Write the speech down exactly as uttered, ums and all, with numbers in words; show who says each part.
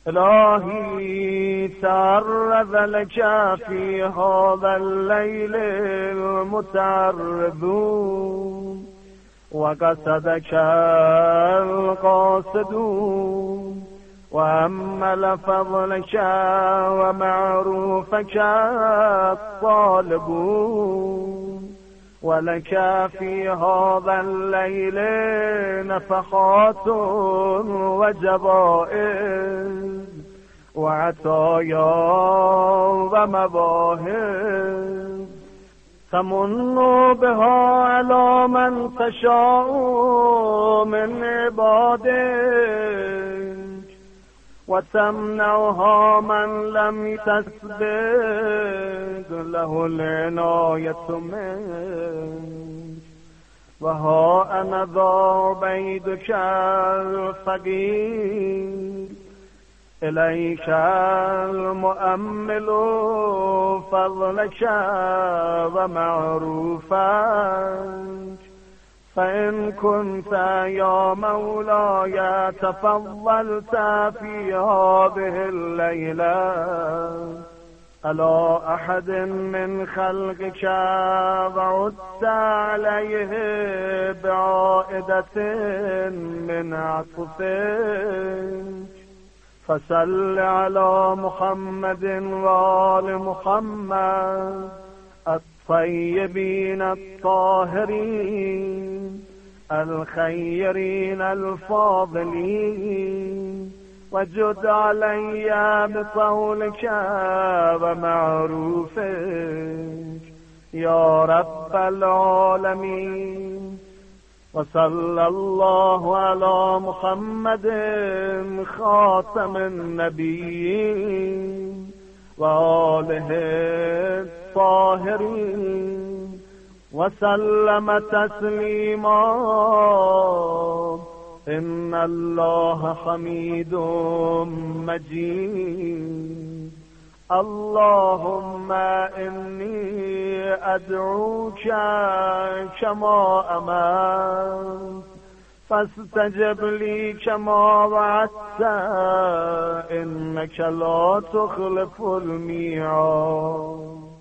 Speaker 1: إلهي تعرض لك في هذا الليل المتعرض وقصدك القاصدون وأمل فضلك ومعروفك الطالبون ولك في هذا الليل نفحات وجبائر وعطايا ومواهب تمن بها على من تشاء من عبادك وتمنعها من لم تسبق له العناية منك. وها أنا ذا عبيدك الفقير إليك المؤمل فضلك ومعروفك فإن كنت يا مولاي تفضلت في هذه الليلة على أحد من خلقك وعدت عليه بعائدة من عطفك فصل على محمد وآل محمد الطيبين الطاهرين الخيرين الفاضلين وجد علي بطولك ومعروفك يا رب العالمين. وصلى الله على محمد خاتم النبيين وآله الطاهرين وسلم تسليما. إن الله حميد مجيد. اللهم إني أدعوك كما أمرت فاستجب لي كما وعدت إنك لا تخلف الميعاد.